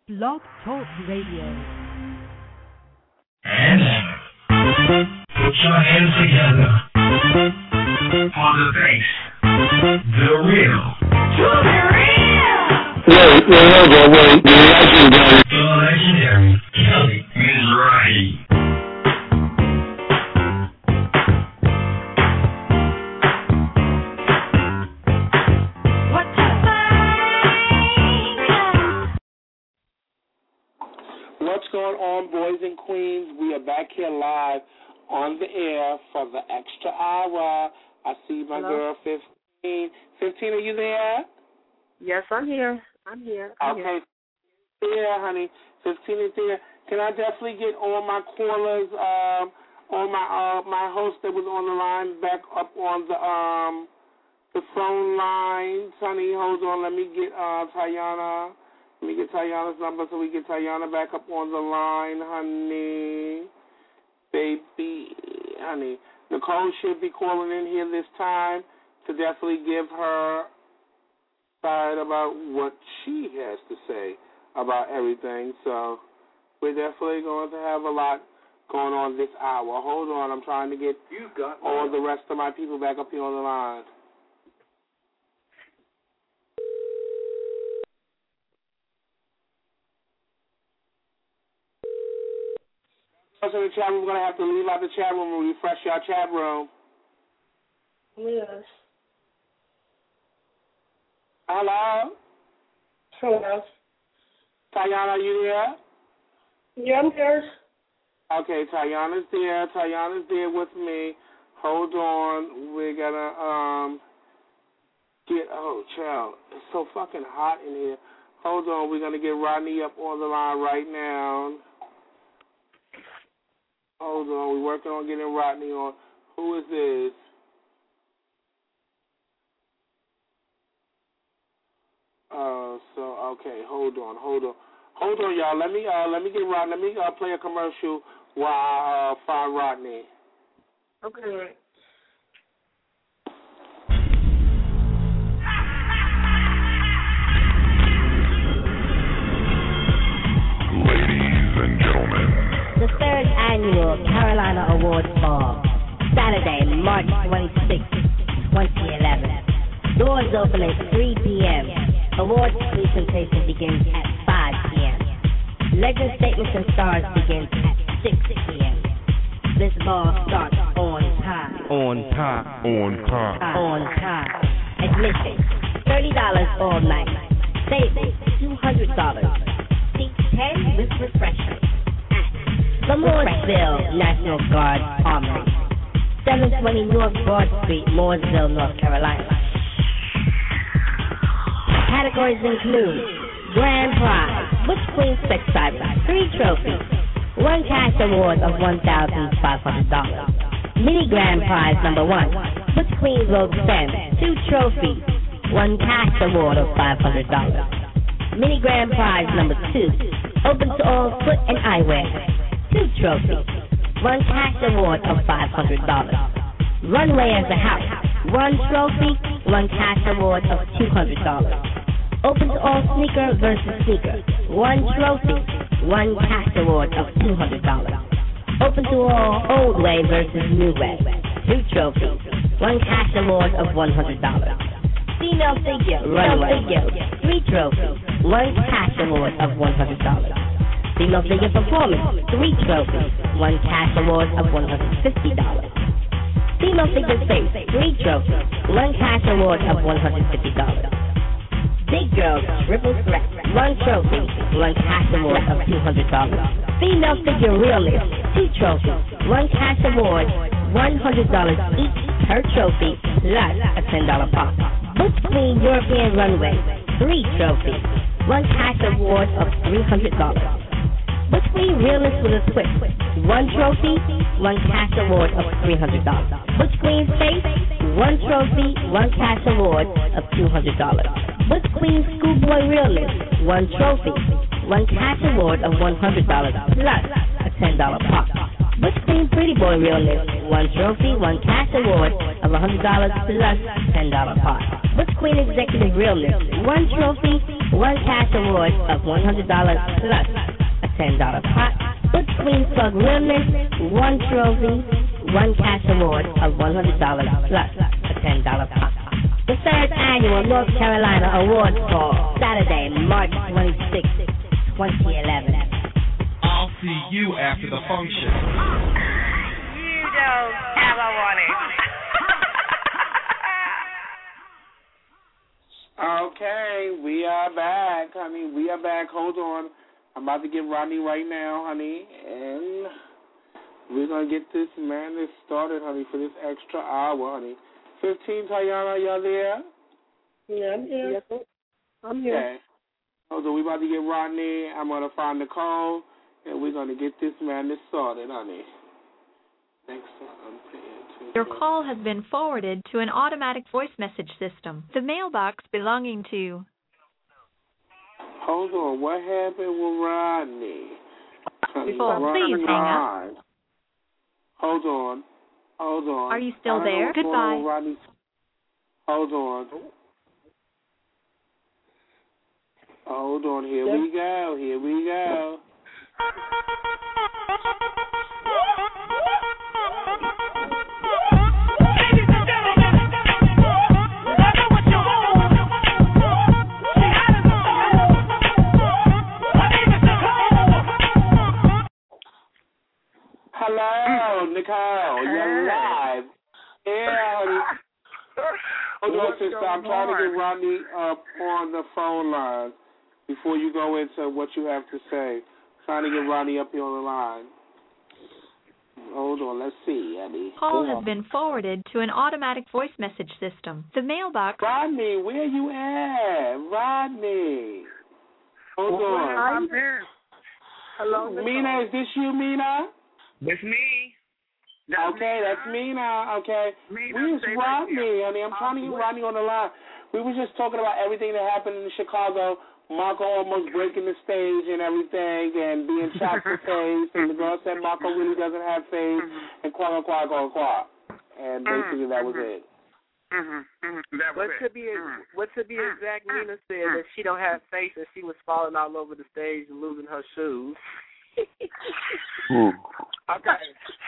Blog Talk Radio. And now, put your hands together for the bass, the real, to the real. Wait, the legendary Kelly Mizrahi. What's going on, boys and queens? We are back here live on the air for the extra hour. I see my girl, 15. 15, are you there? Yes, I'm here. Okay. Yeah, honey. 15 is there. Can I definitely get all my callers, all my hosts that was on the line back up on the phone lines? Honey, hold on. Let me get Tayana. Let me get Tayana's number so we get Tayana back up on the line, honey. Baby, honey. Nicole should be calling in here this time to definitely give her side about what she has to say about everything. So we're definitely going to have a lot going on this hour. Hold on. I'm trying to get all the rest of my people back up here on the line. In the chat room, we're going to have to leave out the chat room and refresh our chat room. Yes. Hello? Hello. Tayana, are you there? Yeah, I'm here. Okay, Tayana's there. Tayana's there with me. Hold on. We're going to get, oh, child, it's so fucking hot in here. Hold on. We're going to get Rodney up on the line right now. Hold on, we're working on getting Rodney on. Who is this? Okay, hold on, y'all. Let me get Rodney. Let me play a commercial while I find Rodney. Okay. Ladies and gentlemen. The third annual Carolina Awards Ball, Saturday, March 26, 2011. Doors open at 3 p.m. Awards presentation begins at 5 p.m. Legend Statements and Stars begins at 6 p.m. This ball starts on time. Admission, $30 all night. Table, $200. Seat 10 with refreshments. The Mooresville National Guard Armory, 720 North Broad Street, Mooresville, North Carolina. Categories include Grand Prize, Butch Queen Sex Cyber, 3 trophies, 1 cash award of $1,500. Mini Grand Prize number 1, Butch Queen Road Femme, 2 trophies, 1 cash award of $500. Mini Grand Prize number 2, open to all foot and eyewear, 2 trophies, 1 cash award of $500. Runway as a house, 1 trophy, 1 cash award of $200. Open to all sneaker versus sneaker, 1 trophy, 1 cash award of $200. Open to all old way versus new way, 2 trophies, 1 cash award of $100. Female figure, runway, 3 trophies, 1 cash award of $100. Female figure performance, 3 trophies, 1 cash award of $150. Female figure face, 3 trophies, 1 cash award of $150. Big girl, triple threat, 1 trophy, 1 cash award of $200. Female figure realist, 2 trophies, 1 cash award, $100 each per trophy, plus a $10 pop. Butch Queen European Runway, 3 trophies, 1 cash award of $300. Butch Queen Realist with a Twist, 1 trophy, 1 cash award of $300. Butch Queen Face, 1 trophy, 1 cash award of $200. Butch Queen Schoolboy Realist, 1 trophy, 1 cash award of $100 plus a $10 pop. Butch Queen Pretty Boy Realist, 1 trophy, 1 cash award of $100 plus $10 pop. Butch Queen Executive Realist, 1 trophy, one cash award of $100 plus a $10 pot. Good Queen Plug Realness, one trophy, one cash award of $100 plus a $10 pot. The third annual North Carolina Awards Ball, Saturday, March 26, 2011. I'll see you after the function. You don't ever want it. Okay, we are back, honey. We are back. Hold on. I'm about to get Rodney right now, honey. And we're going to get this madness started, honey, for this extra hour, honey. 15, Tayana, y'all there? Yeah, I'm here. Yes, I'm here. Okay. Hold on. We're about to get Rodney. I'm going to find Nicole, and we're going to get this madness started, honey. Thanks for Your call has been forwarded to an automatic voice message system. The mailbox belonging to... Hold on. What happened with Rodney? Please hang up. Hold on. Are you still there? Goodbye. Hold on. Hold on. Here we go. Hello, Nicole. You're live. Yeah, honey. Hold on, sister. I'm trying to get Rodney up on the phone line before you go into what you have to say. Trying to get Rodney up here on the line. Hold on. Let's see, honey. Call has been forwarded to an automatic voice message system. The mailbox... Rodney, where you at? Rodney. Hold on. I'm here. Hello, Mina, is this you, Mina? It's me. That's Mina. Okay. Where's Rodney, honey? I'm trying to get Rodney on the line. We were just talking about everything that happened in Chicago. Marco almost breaking the stage and everything and being shot for face. And the girl said Marco really doesn't have face and quack. And basically that was it. What to be exact, Nina said that she don't have face and she was falling all over the stage and losing her shoes. Okay.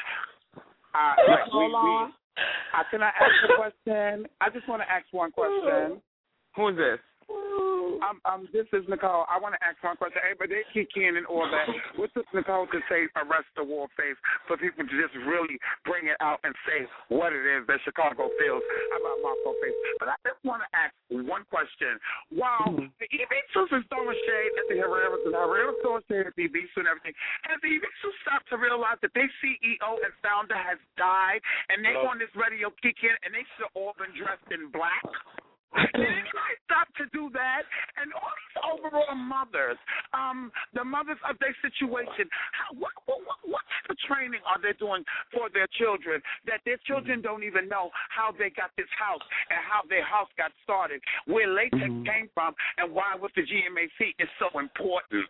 Can I ask a question? I just want to ask one question. Who is this? This is Nicole. I want to ask one question. Hey, but they kick in and all that. What took Nicole to say arrest the war face for people to just really bring it out and say what it is that Chicago feels about Marco face? But I just want to ask one question. While the Evisus is throwing shade at the Herreras and Herreras throwing shade at the Evisus and everything, has the Evisus stopped to realize that their CEO and founder has died and they on this radio kick in and they should have all been dressed in black? Did anybody stop to do that? And all these overall mothers, the mothers of their situation, what type of training are they doing for their children that their children don't even know how they got this house and how their house got started, where latex came from, and why with the GMAC is so important?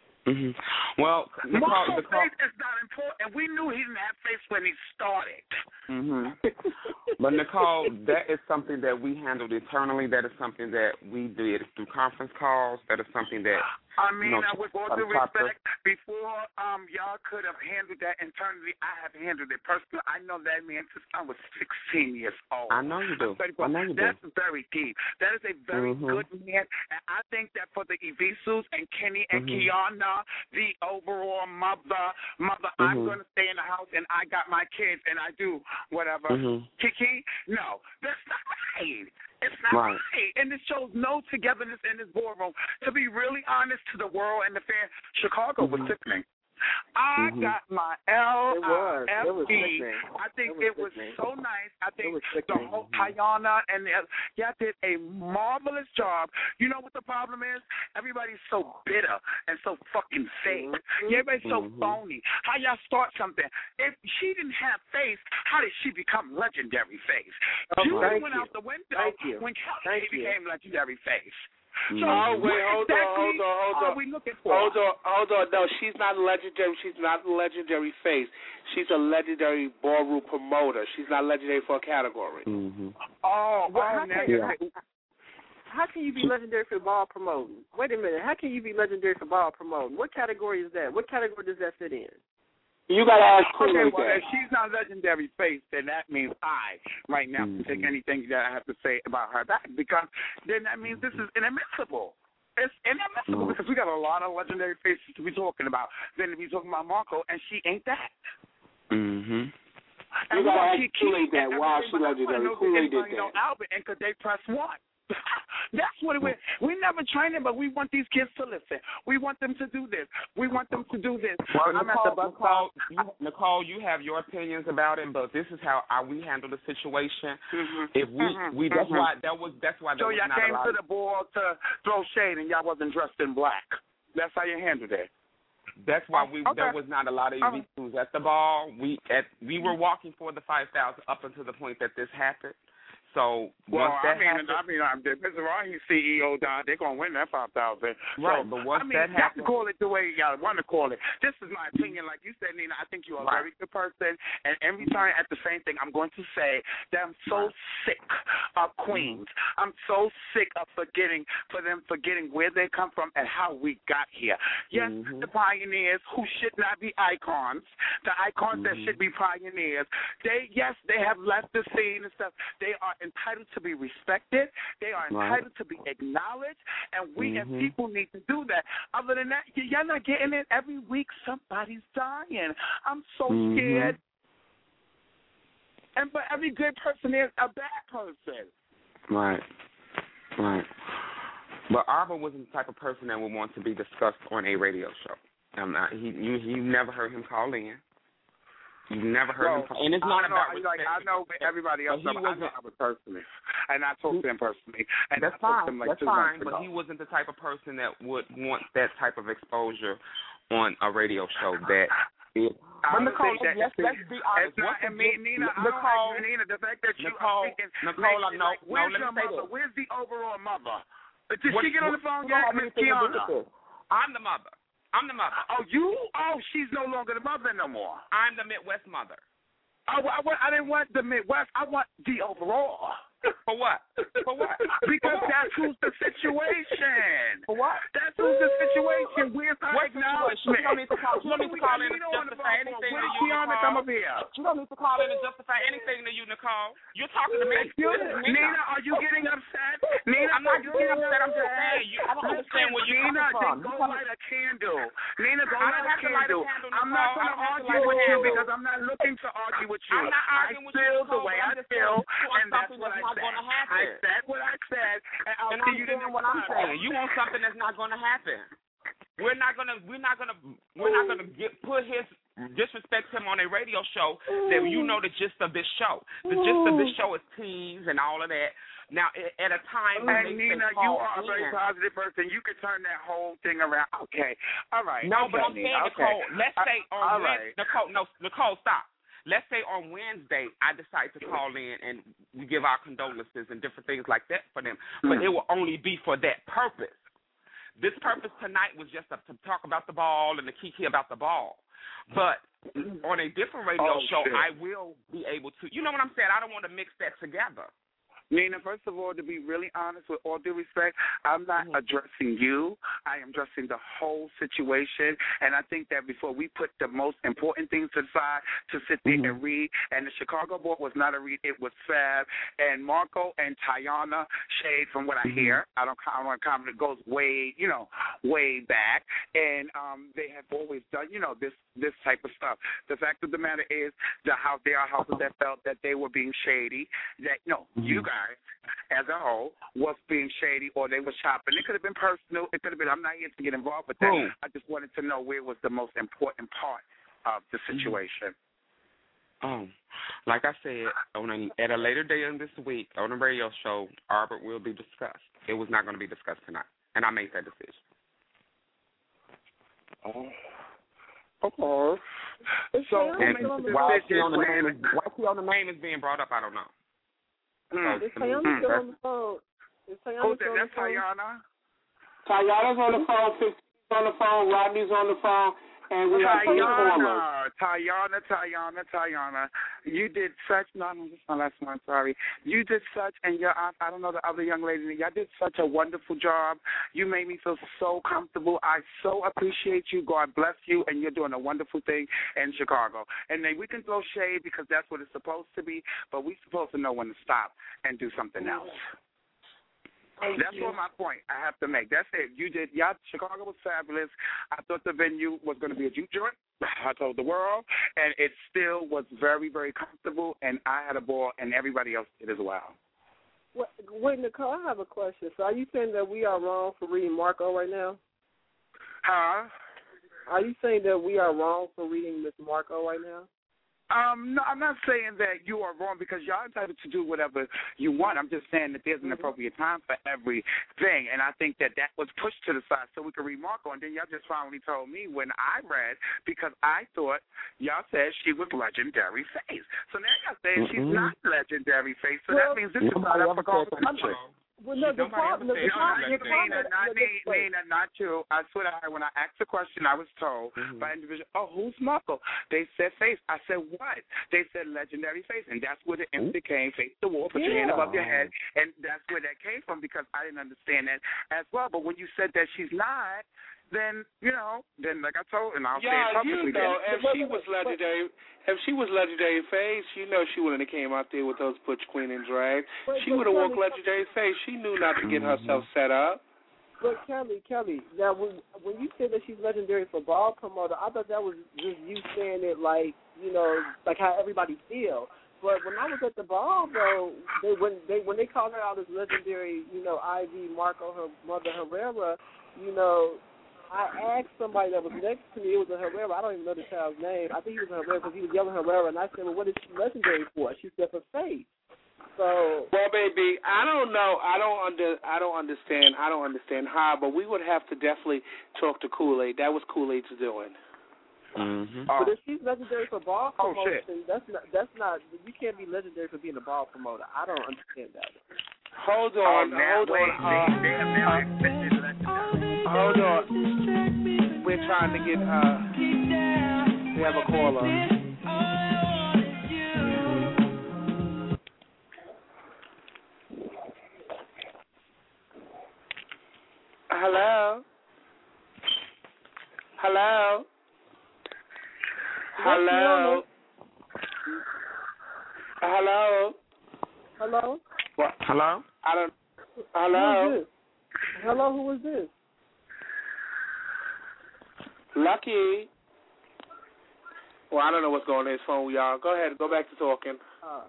Well, Marco's face is not important. We knew he didn't have face when he started. But Nicole, that is something that we handled internally. That is something that we did through conference calls. That is something that with all due respect, before y'all could have handled that internally, I have handled it personally. I know that man since I was 16 years old. I know you do. That's very deep. That is a very good man, and I think that for the Evisus and Kenny and Kiana, the overall mother, I'm going to stay in the house and I got my kids and I do whatever. Kiki, no, that's not right. It's not right. And it shows no togetherness in this boardroom. To be really honest to the world and the fans, Chicago was sickening. I got my LFE. I think it was so nice. I think the whole Tayana and y'all did a marvelous job. You know what the problem is? Everybody's so bitter and so fucking fake. Everybody's so phony. How y'all start something? If she didn't have face, how did she become legendary face? She went out the window when Kelly became legendary face. So hold on. We looking for? Hold on. No, she's not legendary. She's not a legendary face. She's a legendary ballroom promoter. She's not legendary for a category. How can you be legendary for ball promoting? Wait a minute. How can you be legendary for ball promoting? What category is that? What category does that fit in? You got to ask Kool-Aid. Well, if she's not legendary face, then that means I, right now, can take anything that I have to say about her back, because then that means this is inadmissible. It's inadmissible because we got a lot of legendary faces to be talking about than to be talking about Marco, and she ain't that. You got to ask Kool-Aid that. Wow, she legendary. Kool-Aid did that. Albert, and could they press one? That's what it was. We never train them, but we want these kids to listen. We want them to do this. We want them to do this. Well, Nicole, you have your opinions about it, but this is how we handle the situation. If we that's why so y'all came to the ball to throw shade, and y'all wasn't dressed in black. That's how you handled it. That's why there was not a lot of EV2s at the ball. We were walking for the 5,000 up until the point that this happened. So once that happened, if it's Raheem CEO down, they're gonna win that 5,000. Right, but once that happened, you call it the way y'all want to call it. This is my opinion. Like you said, Nina, I think you're a very good person. And every time at the same thing, I'm going to say that I'm so sick of Queens. I'm so sick of forgetting where they come from and how we got here. Yes, the pioneers who should not be icons, the icons that should be pioneers. They have left the scene and stuff. They are entitled to be respected. They are entitled to be acknowledged, and we as people need to do that. Other than that, you're not getting it. Every week somebody's dying. I'm so scared. But every good person is a bad person. Right. But Arbor wasn't the type of person that would want to be discussed on a radio show. You never heard him call in. You've never heard him call, and it's not about respect. I know everybody else. I know Albert personally, and I talked to him personally. And that's fine. That's fine. But he wasn't the type of person that would want that type of exposure on a radio show. But Nicole, let's be honest. Nina, the fact that you Nicole, where's your mother? Where's the overall mother? Did she get on the phone yet, Miss Kiana? I'm the mother. Oh, you? Oh, she's no longer the mother no more. I'm the Midwest mother. I didn't want the Midwest. I want the overall. For what? Because that's who's the situation. For what? That's who's the situation. Where's our acknowledgement? You don't need to call in and justify anything to you, Nicole. Come up here. You don't need to call in and justify anything to you, Nicole. You're talking to me. Nina, are you getting upset? Nina, I'm not getting upset. I'm just saying. I don't understand where you're coming from. Go light a candle. Nina, go light a candle. I'm not going to argue with you because I'm not looking to argue with you. I'm not arguing with you. I feel the way I feel, and that's what I not going to happen. I said what I said, and I'll see you doing what I'm saying. You want something that's not going to happen. We're not gonna disrespect him on a radio show that you know the gist of this show. The gist of this show is tease and all of that. Now, at a time when Nina, you are a very positive person. You can turn that whole thing around. Okay, all right. No, but I'm saying, Nicole. Let's say on Nicole, stop. Let's say on Wednesday I decide to call in and we give our condolences and different things like that for them, but it will only be for that purpose. This purpose tonight was just to talk about the ball and to kiki about the ball. But on a different radio show, I will be able to. You know what I'm saying? I don't want to mix that together. Nina, first of all, to be really honest, with all due respect, I'm not addressing you. I am addressing the whole situation. And I think that before we put the most important things aside to sit there and read, and the Chicago board was not a read, it was Fab. And Marco and Tayana Shade, from what I hear, I don't want to comment, it goes way back. And they have always done, this type of stuff. The fact of the matter is, there are houses that felt that they were being shady, that, you guys, as a whole, was being shady, or they were shopping. It could have been personal. It could have been, I'm not here to get involved with that. I just wanted to know where was the most important part of the situation. Like I said, at a later day in this week, on a radio show, Arbor will be discussed. It was not going to be discussed tonight, and I made that decision. Okay. So, why the name is being brought up, I don't know. Is Tayana still on the phone? Who's that? That's Tayana? Tayana's on the phone, 15's on the phone, Rodney's on the phone, and we have three callers. Tayana, you did such. No, this is my last one. Sorry. You did such, and your aunt. I don't know the other young lady. Y'all did such a wonderful job. You made me feel so comfortable. I so appreciate you. God bless you, and you're doing a wonderful thing in Chicago. And then we can throw shade because that's what it's supposed to be, but we're supposed to know when to stop and do something else. That's what my point I have to make. That's it. You did. Y'all, Chicago was fabulous. I thought the venue was going to be a juke joint. I told the world, and it still was very, very comfortable, and I had a ball, and everybody else did as well. Wait, Nicole, I have a question. So are you saying that we are wrong for reading Marco right now? Huh? Are you saying that we are wrong for reading Miss Marco right now? No, I'm not saying that you are wrong because y'all entitled to do whatever you want. I'm just saying that there's an appropriate time for everything, and I think that was pushed to the side so we could read Marco, and then y'all just finally told me when I read because I thought y'all said she was legendary face. So now y'all saying she's not legendary face, so that means this is not up for competition. Well, no, the problem Nina, not you. I swear to God, when I asked the question, I was told by an individual, who's Marco? They said face. I said, what? They said legendary face, and that's where the empty came, face the wall, put your hand above your head, and that's where that came from because I didn't understand that as well. But when you said that she's not, then, then like I told, and I'll say it publicly. If she was legendary face, she wouldn't have came out there with those Butch Queen and drag. She would have walked legendary face. She knew not to get herself set up. But Kelly, now when you said that she's legendary for ball promoter, I thought that was just you saying it like how everybody feels. But when I was at the ball, though, when they called her out as legendary, Ivy Marco, her mother Herrera, I asked somebody that was next to me. It was a Herrera. I don't even know the child's name. I think he was a Herrera because he was yelling Herrera, and I said, "Well, what is she legendary for?" She said for faith. So. Well, baby, I don't know. I don't understand. I don't understand how, but we would have to definitely talk to Kool-Aid. That was Kool-Aid's doing. But if she's legendary for ball promotion, that's not. You can't be legendary for being a ball promoter. I don't understand that. Hold on. We're trying to get. We have a caller. Hello. What? Hello? Hello? Hello, who is this? Lucky. Well, I don't know what's going on in his phone, y'all. Go ahead. Go back to talking.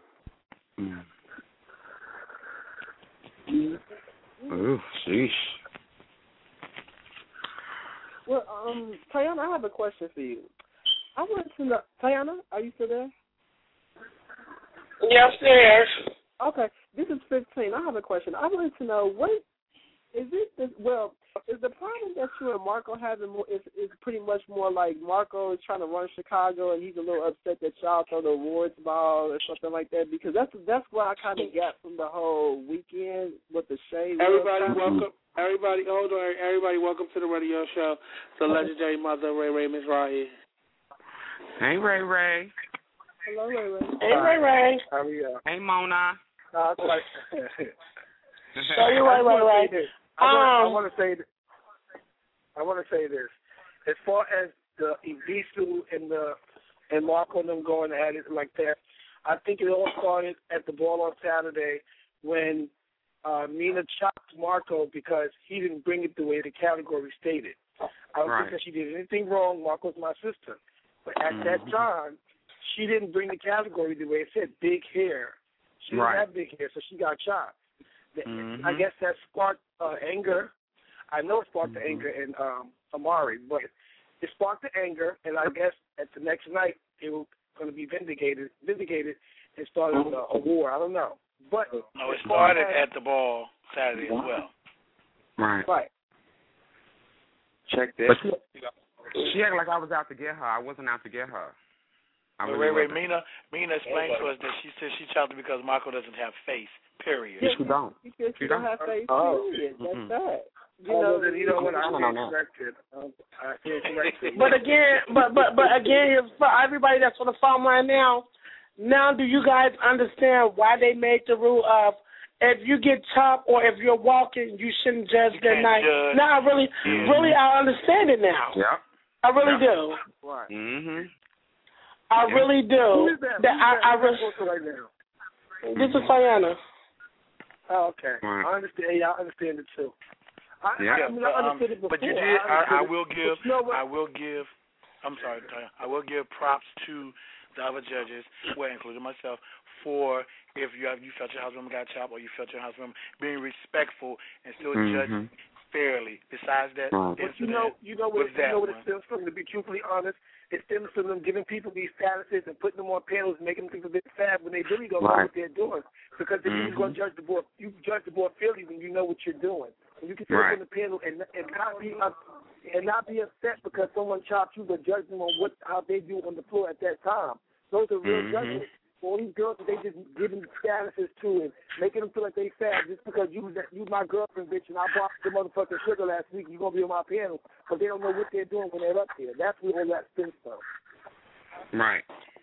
Oh, sheesh. Well, Tayana, I have a question for you. I want to know, Tayana, are you still there? Yes, there. Okay, this is 15. I have a question. I wanted to know is the problem that you and Marco having is pretty much more like Marco is trying to run Chicago and he's a little upset that y'all throw the awards ball or something like that, because that's what I kind of got from the whole weekend with the shade. Everybody, welcome. Everybody, hold on. Everybody, welcome to the radio show. The legendary mother, Ray Ray Mizrahi. Hey, Ray Ray. Hello, Ray Ray. Hey, Ray Ray. How are you? Hey, Mona. So you Ray. I want to say this. As far as the Evisu and Marco and them going at it like that, I think it all started at the ball on Saturday when Mina chopped Marco because he didn't bring it the way the category stated. I don't think that she did anything wrong. Marco's my sister. But at that time, she didn't bring the category the way it said, big hair. She didn't have big hair, so she got chopped. I guess that sparked anger. I know it sparked the anger in Amari, but it sparked the anger, and I guess at the next night it was going to be vindicated and started a war. I don't know. But no, it started at the ball Saturday as well. Right. Check this. She acted like I was out to get her. I wasn't out to get her. Mina explained to us that she said she chopped it because Marco doesn't have face, period. Yes, she don't. She don't have face, period. That's that. You know what? I stand corrected. I stand corrected. But again, for everybody that's on the phone right now, do you guys understand why they made the rule of if you get chopped or if you're walking, you shouldn't judge that night? Now, I understand it now. Yeah. I really do. Right. I really do. Who is that? Right now? This is Tiana. Oh, okay. Right. I understand. Yeah, I understand it too. I understood it before. But you did. I will give. I'm sorry, Tiana. I will give props to the other judges, well, including myself, for if you felt your house member got chopped or you felt your house member being respectful and still judging fairly. Besides that incident, you know what it stems from, to be truthfully honest? It stems from them giving people these statuses and putting them on panels and making them think they're fab when they really don't know what they're doing. Because if you're going to judge the board, you judge the board fairly when you know what you're doing. And you can sit on the panel and not be upset because someone chopped you, but judge them on how they do on the floor at that time. Those are real judges. All these girls that they just giving statuses to and making them feel like they fab just because you my girlfriend, bitch, and I bought the motherfucking sugar last week, you're going to be on my panel, but they don't know what they're doing when they're up there. That's where all that stems from. Right.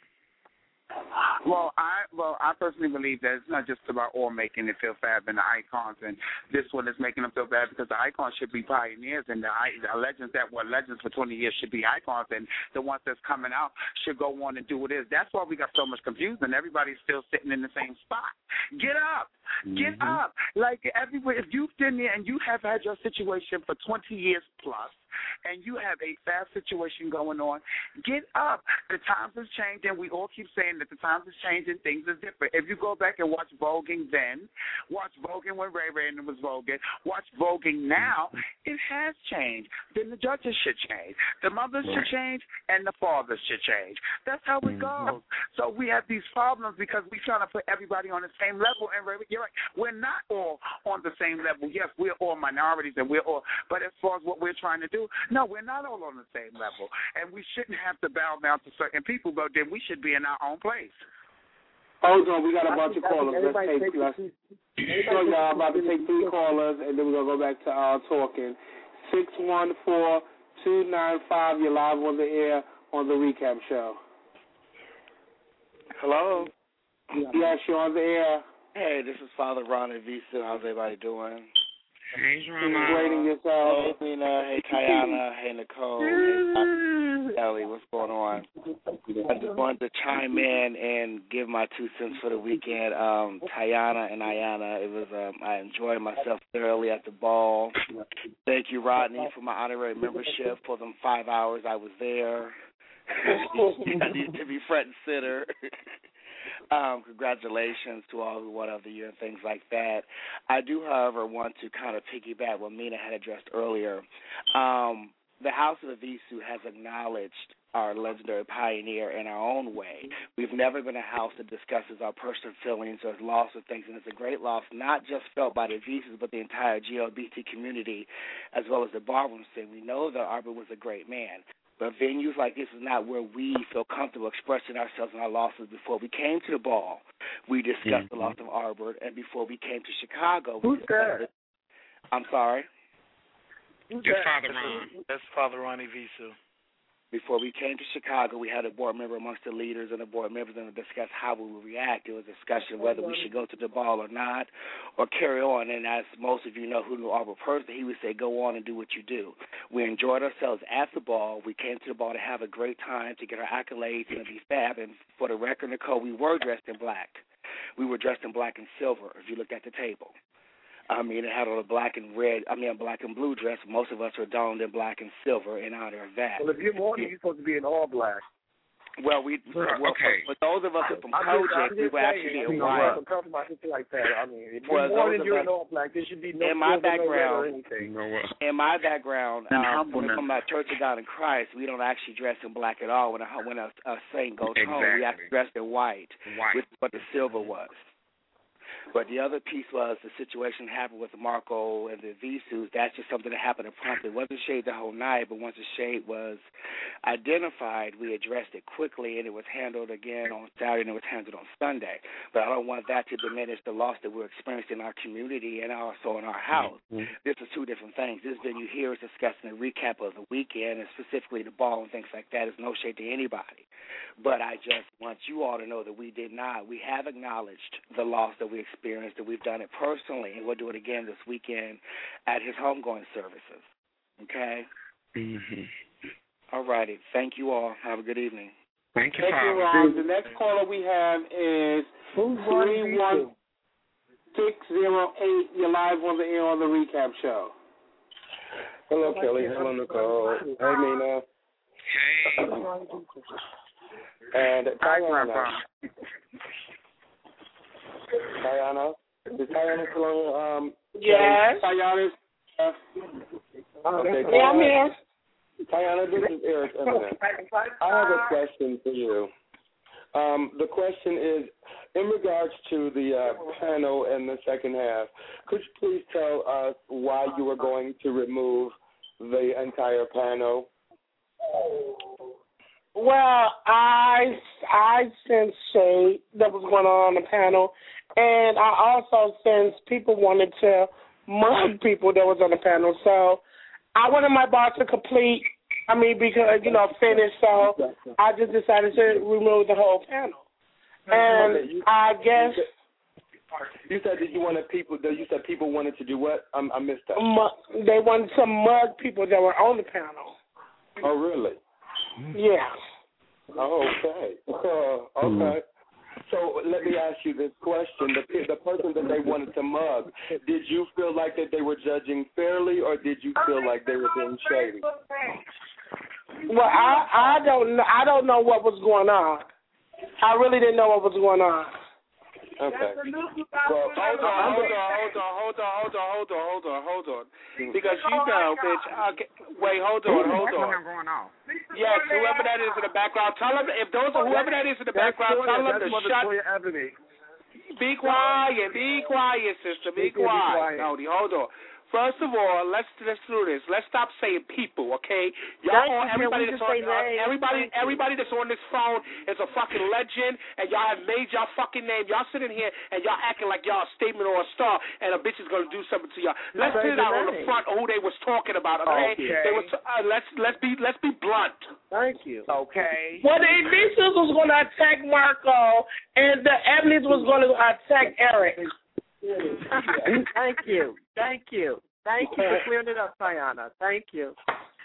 Well, I personally believe that it's not just about all making it feel fab and the icons, and this one is making them feel bad because the icons should be pioneers, and the legends that were legends for 20 years should be icons, and the ones that's coming out should go on and do what it is. That's why we got so much confusion. Everybody's still sitting in the same spot. Get up. Get up. Like everywhere, if you've been there and you have had your situation for 20 years plus, and you have a fast situation going on, get up. The times have changed, and we all keep saying that the times have changed and things are different. If you go back and watch voguing then, watch voguing when Ray Ray was voguing, watch voguing now, it has changed. Then the judges should change. The mothers should change, and the fathers should change. That's how it goes. So we have these problems because we're trying to put everybody on the same level, and Ray, you're right, we're not all on the same level. Yes, we're all minorities, and but as far as what we're trying to do, no, we're not all on the same level, and we shouldn't have to bow down to certain people, but then we should be in our own place. Hold on, we got a bunch of callers. Y'all about to take 3 callers, and then we're going to go back to talking. 614-295, you're live on the air on the Recap Show. Hello? Yes, you're on the air. Hey, this is Father Ron and Visa. How's everybody doing? Hey, Rating yourself. Hey, Lena. Hey, Tiana. Hey, Nicole. Hey, Ellie. What's going on? I just wanted to chime in and give my 2 cents for the weekend. Tiana and Ayana, it was I enjoyed myself thoroughly at the ball. Thank you, Rodney, for my honorary membership for them 5 hours I was there. I needed to be front and center. Congratulations to all who won of the year and things like that. I do, however, want to kind of piggyback what Mina had addressed earlier. The House of Evisu has acknowledged our legendary pioneer in our own way. We've never been a house that discusses our personal feelings or loss of things, and it's a great loss not just felt by the Evisus but the entire GLBT community as well as the ballroom scene. We know that Arbor was a great man. But venues like this is not where we feel comfortable expressing ourselves and our losses. Before we came to the ball, we discussed the loss of Arbor, and before we came to Chicago, Who's that? I'm sorry? It's Father Ron. That's Father Ron Evisu. Before we came to Chicago, we had a board member amongst the leaders and the board members and discuss how we would react. It was a discussion whether we should go to the ball or not or carry on. And as most of you know who knew Arbor personally, he would say, go on and do what you do. We enjoyed ourselves at the ball. We came to the ball to have a great time, to get our accolades and to be fab. And for the record, Nicole, we were dressed in black. We were dressed in black and silver, if you looked at the table. It had on a black and blue dress. Most of us were donned in black and silver in honor of that. Well, if you're mourning, you're supposed to be in all black. Well, for those of us who are from Kojak, we were actually in white. Like that. If you're mourning, you're in all black. There should be no in my background or anything. In my background, when we come to Church of God in Christ, we don't actually dress in black at all. When a saint goes home, we actually dress in white, which is what the silver was. But the other piece was the situation happened with Marco and the Evisus. That's just something that happened promptly. It wasn't shade the whole night, but once the shade was identified, we addressed it quickly, and it was handled again on Saturday, and it was handled on Sunday. But I don't want that to diminish the loss that we're experiencing in our community and also in our house. Mm-hmm. This is two different things. This venue here is discussing a recap of the weekend, and specifically the ball and things like that. It's no shade to anybody. But I just want you all to know that we have acknowledged the loss that we experienced, that we've done it personally, and we'll do it again this weekend at his homegoing services. Okay? Mm-hmm. All righty. Thank you all. Have a good evening. Thank you, Ron. The next caller we have is 31608. You're live on the air on the recap show. Hello, Kelly. Hello, Nicole. Hey, Mina. Hey. And Tayana. Is Tayana still on? Yes. Tayana. Okay. Yeah, I'm here. Tayana, this is Eric Eminent. I have a question for you. The question is, in regards to the panel and the second half, could you please tell us why you were going to remove the entire panel? Well, I sensed shade that was going on the panel, and I also sensed people wanted to mug people that was on the panel. So I wanted my bar to finish, so I just decided to remove the whole panel. And I guess... You said that you said people wanted to do what? I missed that. They wanted to mug people that were on the panel. Oh, really? Yeah. Oh, okay. Okay. So let me ask you this question. The person that they wanted to mug, did you feel like that they were judging fairly, or did you feel like they were being shady? Well, I don't know what was going on. I really didn't know what was going on. Okay. Well, hold on. Because you know, bitch. Okay, wait, hold on. Yes, whoever that is in the background, tell them whoever that is in the background, tell them to shut. Be quiet, sister. Be quiet. Hold on. First of all, let's do this. Let's stop saying people, okay? Everybody that's on this phone is a fucking legend, and y'all have made y'all fucking name. Y'all sitting here and y'all acting like y'all a statement or a star, and a bitch is gonna do something to y'all. Let's put it out on the front of who they was talking about, okay? They was, let's be blunt. Thank you. Okay. Well, the Ivisus was gonna attack Marco, and the Ebony's was gonna attack Eric. Thank you for clearing it up, Tayana. Thank you.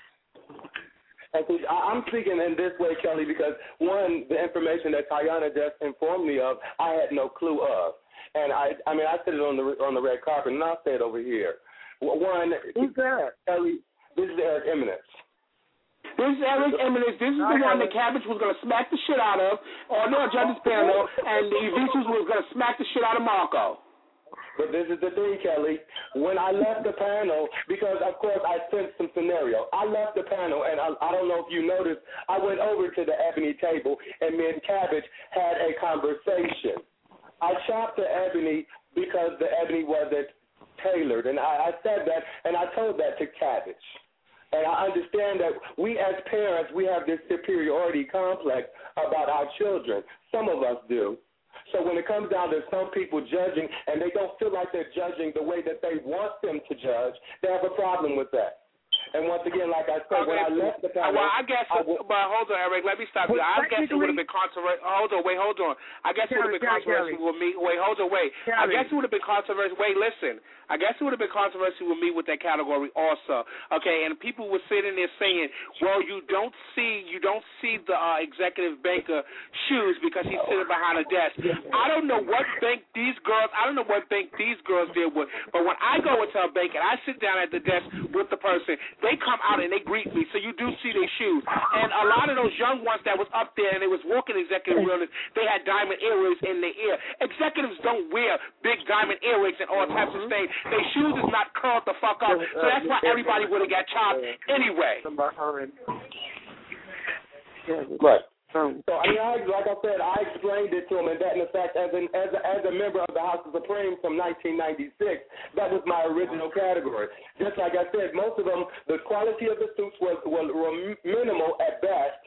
I'm speaking in this way, Kelly, because, one, the information that Tayana just informed me of, I had no clue of. And I said it on the red carpet, and I'll say it over here. One, who's that? Kelly, this is Eric Eminence. This is Eric Eminence. This is the one that Cabbage was going to smack the shit out of on the judges panel, and the Ivisus was going to smack the shit out of Marco. But this is the thing, Kelly. When I left the panel, because, of course, I sensed some scenario. I left the panel, and I don't know if you noticed, I went over to the Ebony table, and me and Cabbage had a conversation. I chopped the Ebony because the Ebony wasn't tailored, and I said that, and I told that to Cabbage. And I understand that we as parents, we have this superiority complex about our children. Some of us do. So when it comes down to some people judging and they don't feel like they're judging the way that they want them to judge, they have a problem with that. And once again, like I said, when I left the panel... Well, I guess, but hold on, Eric, let me stop you. I guess it would have been controversial. Hold on. I guess it would have been controversial with me. I guess it would have been controversial. Wait, listen. I guess it would have been controversial with me with that category also. Okay, and people were sitting there saying, well, you don't see the executive banker shoes because he's sitting behind a desk. I don't know what bank these girls deal with, but when I go into a bank and I sit down at the desk with the person, they come out and they greet me, so you do see their shoes. And a lot of those young ones that was up there and they was walking executive realness, they had diamond earrings in their ear. Executives don't wear big diamond earrings and all types of things. Their shoes is not curled the fuck up, so that's why everybody would have got chopped anyway. Right. So, like I said, I explained it to him, and that, in effect, as a member of the House of Supreme from 1996, that was my original category. Just like I said, most of them, the quality of the suits were minimal at best,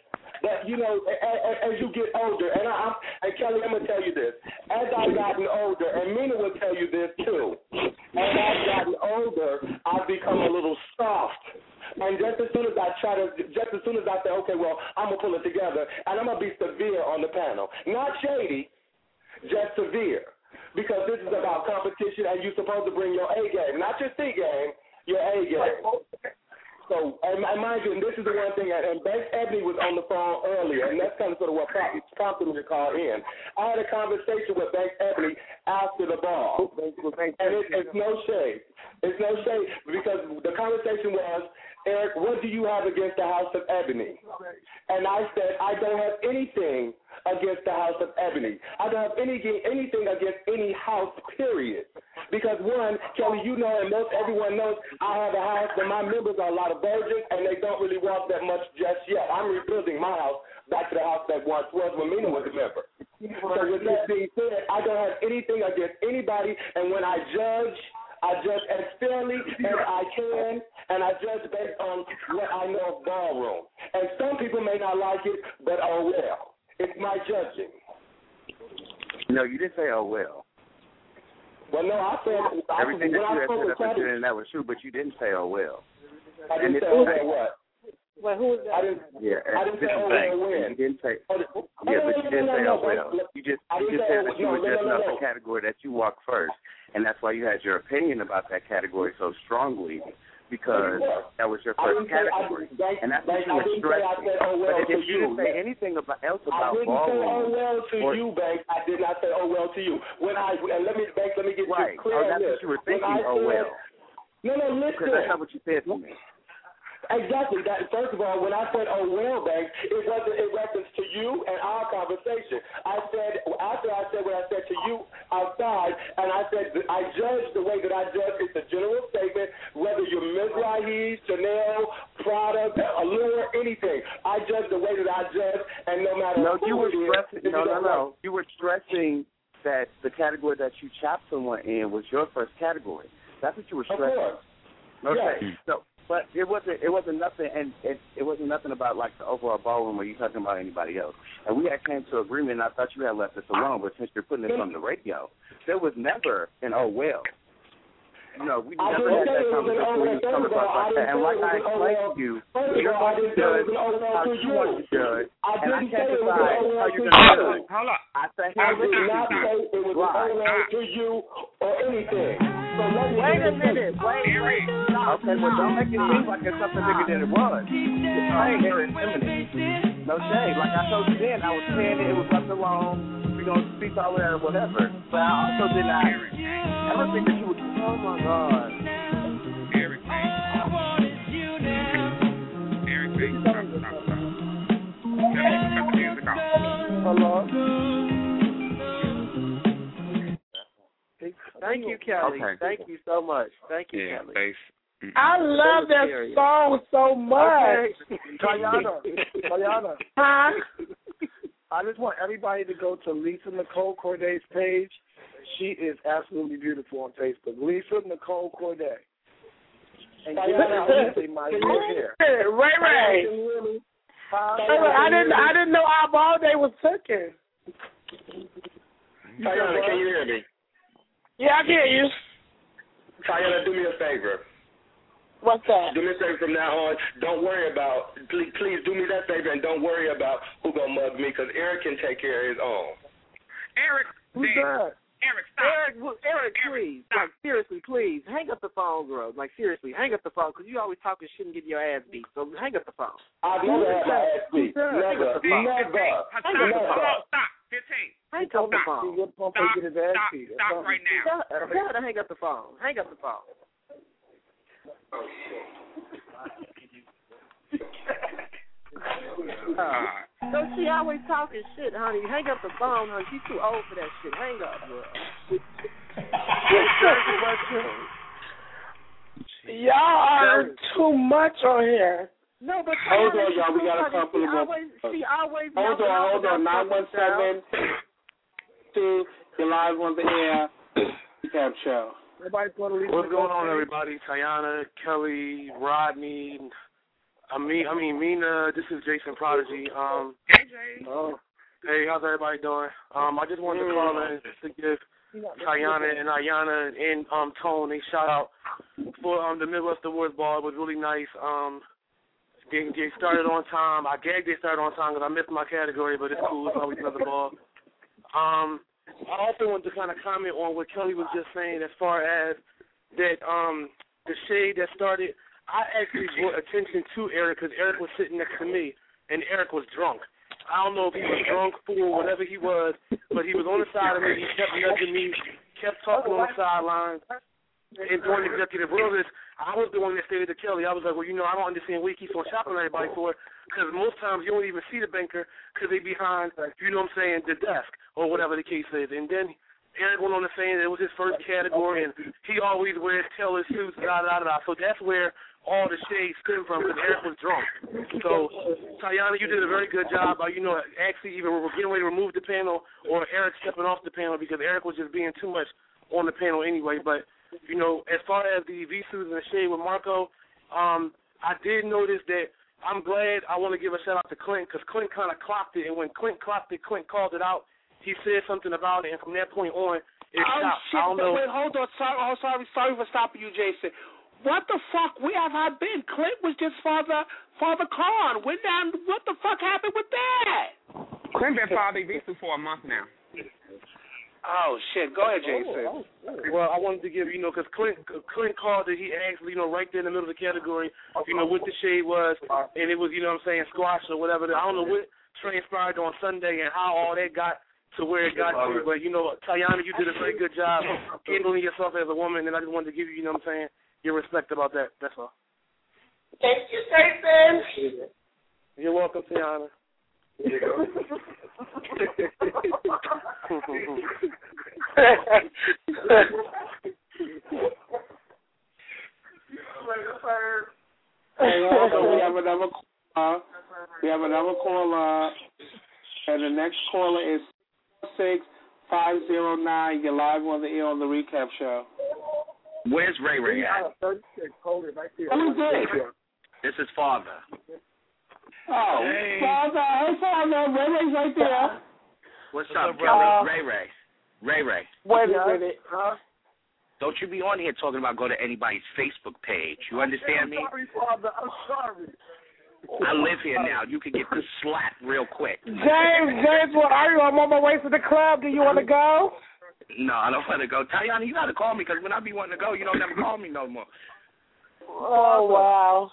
But you know, as you get older, and Kelly, I'm gonna tell you this: as I've gotten older, and Mina will tell you this too. As I've gotten older, I've become a little soft. And just as soon as I say, okay, well, I'm gonna pull it together, and I'm gonna be severe on the panel, not shady, just severe, because this is about competition, and you're supposed to bring your A game, not your C game, your A game. So, and mind you, and this is the one thing, and Banks Ebony was on the phone earlier, and that's kind of sort of what prompted me to call in. I had a conversation with Banks Ebony after the ball, and it's no shade. It's no shade, because the conversation was, Eric, what do you have against the House of Ebony? And I said, I don't have anything against the House of Ebony. I don't have anything against any house, period. Because one, Kelly, you know, and most everyone knows, I have a house and my members are a lot of virgins and they don't really walk that much just yet. I'm rebuilding my house back to the house that once was when Mina was a member. So with that being said, I don't have anything against anybody, and when I judge as fairly as I can, and I judge based on what I know of ballroom. And some people may not like it, but oh well. It's my judging. No, you didn't say oh well. Well, no, I said everything that you had said up until then, that was true, but you didn't say oh well. I didn't say oh well what? Well, who was that? I didn't say oh well when. You didn't say. But you didn't say oh well. You just said that you were just up the category that you walked first, and that's why you had your opinion about that category so strongly, because that was your first category, and that's what you were stressing. But if you didn't say anything else about ballroom, I didn't say oh well to you, Banks. I did not say oh well to you. Let me get you clear on this. That's what you were thinking. Oh well. No, listen. Because that's not what you said to me. Exactly. That, first of all, when I said, oh, well, Banks, it wasn't in reference to you and our conversation. I said, after I said what I said to you outside, and I said, I judge the way that I judge. It's a general statement, whether you're Mizrahi, Chanel, Prada, Allure, anything. I judge the way that I judge, and no matter No, who you were it is, stressing. No. You were stressing that the category that you chopped someone in was your first category. That's what you were stressing. Of course. Okay. Yes. So, but it wasn't nothing, and it wasn't nothing about like the overall ballroom or you talking about anybody else. And we had came to agreement. And I thought you had left us alone, but since you're putting this on the radio, there was never an oh well. You know, we never had that conversation when you come across like that. And like I explained to you, you're going to judge how you want to judge, and I can't decide how you're going to judge. Hold up. I did not say it was right to you or anything. So wait a minute. Wait. Okay, well, don't make it seem like it's something bigger than it was. You're playing here intimidating. No shade. Like I told you then, I was saying it was left alone. We're going to speak all that or whatever. But I also did not ever think that you would. Oh, my God. Eric, hello? Thank you, Kelly. Okay. Thank you so much. Thank you, Kelly. I love that song so much. Okay. Tayana. Huh? I just want everybody to go to Lisa Nicole Corday's page. She is absolutely beautiful on Facebook. Lisa Nicole Corday. And Ray. I didn't know our ball day was cooking. Tayana, can you hear me? Yeah, I can hear you. Tayana, do me a favor. What's that? Do me a favor from now on. Don't worry about, please do me that favor and don't worry about who gonna mug me, because Eric can take care of his own. Eric, who's that? Eric, stop. Eric, please. Like, seriously, please. Hang up the phone, girl. Like, seriously, hang up the phone, because you always talking shit and getting your ass beat. So hang up the phone. I've never had my ass beat. Never. Stop. 15. Hang up the phone. Stop right now. Tell her to hang up the phone. Hang up the phone. So she always talking shit, honey. Hang up the phone, honey. She's too old for that shit. Hang up, girl. Y'all are too much on here. No, but hold on, y'all. We got a couple of She always. Hold on. 917 2. You're live on the air. Recap show. What's going on, everybody? Tayana, Kelly, Rodney, Mina, this is Jason Prodigy. Hey, Jay. Hey, how's everybody doing? I just wanted to call in to give Tayana and Ayana and Tone a shout out for the Midwest Awards ball. It was really nice. They started on time. I gagged they started on time because I missed my category, but it's cool. It's always another ball. I also wanted to kind of comment on what Kelly was just saying as far as that the shade that started. I actually brought attention to Eric because Eric was sitting next to me, and Eric was drunk. I don't know if he was drunk, fool, whatever he was, but he was on the side of me. He kept nudging me, kept talking on the sidelines. And during Executive Realness, I was the one that stated to Kelly, I was like, well, I don't understand what he keeps on shopping everybody for, because most times you don't even see the banker because they behind, the desk or whatever the case is. And then Eric went on to saying that it was his first category, and he always wears tailored suits, da-da-da-da. So that's where all the shade stemmed from, because Eric was drunk. So, Tayana, you did a very good job by, actually either getting ready to remove the panel or Eric stepping off the panel, because Eric was just being too much on the panel anyway. But, as far as the V-Suits and the shade with Marco, I did notice that I'm glad. I want to give a shout-out to Clint, because Clint kind of clocked it, and when Clint clocked it, Clint called it out. He said something about it, and from that point on, it stopped. Shit, I don't know. Wait, hold on. Sorry for stopping you, Jason. What the fuck? Where have I been? Clint was just Father Khan. What the fuck happened with that? Clint been Father Evisu for a month now. Oh, shit. Go ahead, Jason. Well, I wanted to give, because Clint called it. He asked, right there in the middle of the category, what the shade was, and it was, squash or whatever. I don't know what transpired on Sunday and how all that got to where it got to. But, Tayana, you did a very good job handling yourself as a woman, and I just wanted to give you, your respect about that. That's all. Thank you, Jason. You're welcome, Tayana. We have another caller, and the next caller is 6509. You're live on the air on the recap show. Where's Ray Ray at? Who's this? This is Father. Oh, hey. Father. Hey, Father. Ray Ray's right there. What's up, Kelly? Ray Ray. Wait a minute. Huh? Don't you be on here talking about go to anybody's Facebook page. You understand me? I'm sorry, Father. I'm sorry. I live here now. You can get this slapped real quick. James, what are you? I'm on my way to the club. Do you want to go? No, I don't want to go. Tayana, you got to call me, because when I be wanting to go, you don't never call me no more. Oh, wow.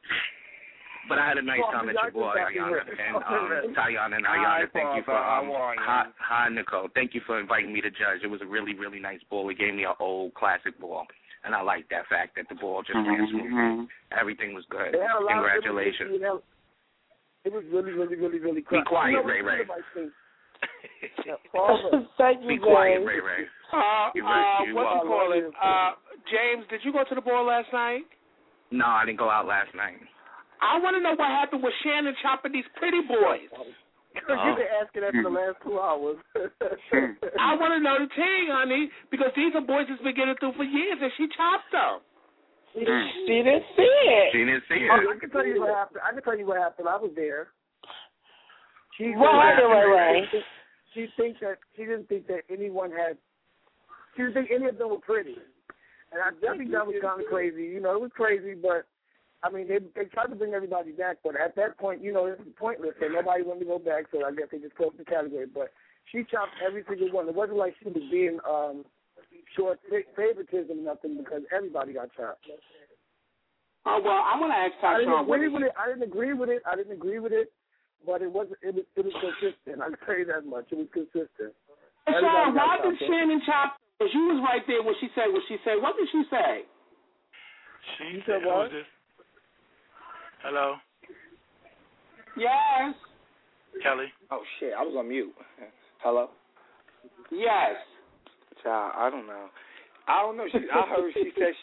But I had a nice time at your boy, Ayana, and Tayana and Ayana. Thank you for, hi, Nicole. Thank you for inviting me to judge. It was a really, really nice ball. It gave me an old classic ball, and I like that fact that the ball just ran smooth. Everything was good. Congratulations. It was really, really, really, really cool. Be quiet, Ray Ray. Thank you, Be quiet, Ray Ray. What you call it? James, did you go to the ball last night? No, I didn't go out last night. I want to know what happened with Shannon chopping these pretty boys. You've been asking that for the last 2 hours. I want to know the thing, honey, because these are boys that's been getting through for years, and she chopped them. She didn't see it. She didn't see it. I can tell you what happened. I was there. What happened, Ray? She didn't think that anyone had. She didn't think any of them were pretty, and I think that was kind of crazy. It was crazy, but I mean, they tried to bring everybody back, but at that point, it was pointless, so nobody wanted to go back. So I guess they just closed the category. But she chopped every single one. It wasn't like she was being short favoritism or nothing, because everybody got chopped. Oh well, I'm gonna ask Tyshawn. I didn't agree with it. But it was consistent. I can tell you that much. It was consistent. Tyshawn, why did Shannon chop? She was right there when she said what she said. What did she say? She said what? Hello? Yes. Kelly? Oh, shit. I was on mute. Hello? Yes. Child, I don't know. I heard she said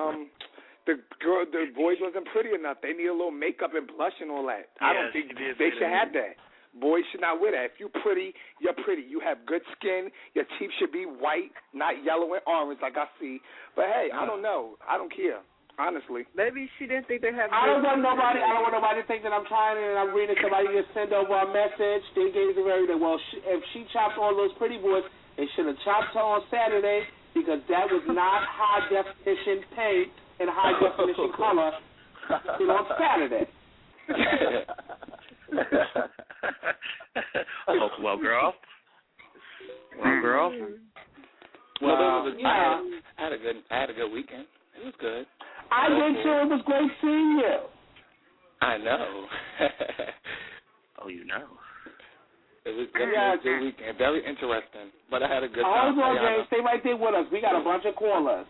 the boys wasn't pretty enough. They need a little makeup and blush and all that. I don't think they should have that. Boys should not wear that. If you're pretty, you're pretty. You have good skin. Your teeth should be white, not yellow and orange like I see. But, hey, I don't know. I don't care. Honestly, maybe she didn't think they had. I don't want nobody to think that I'm trying and I'm reading somebody just send over a message. They gave the very well. If she chopped all those pretty boys, they should have chopped her on Saturday because that was not high definition paint and high definition color on Saturday. Well, girl. Well, yeah. I had a good weekend. It was good. I did too. It was great seeing you. I know. Oh, you know. It was good, Yeah. a good weekend. Very interesting. But I had a good Hold time. on, James. Stay right there with us. We got a bunch of callers.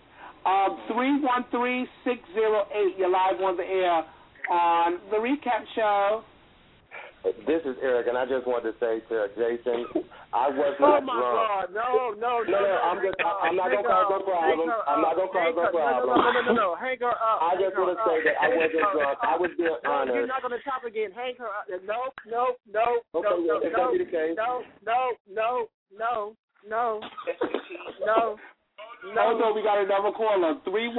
313-608. You're live on the air on the recap show. This is Eric, and I just wanted to say to Jason, I wasn't Oh that my drunk. God! No! I'm not gonna cause no problems. I'm not gonna cause no problems. No! Hang her up. I just want to say that I wasn't drunk. I was being honored. You're not gonna chop again. Hang her up. No. Okay, if that be the case. No. Hold on, we got another caller.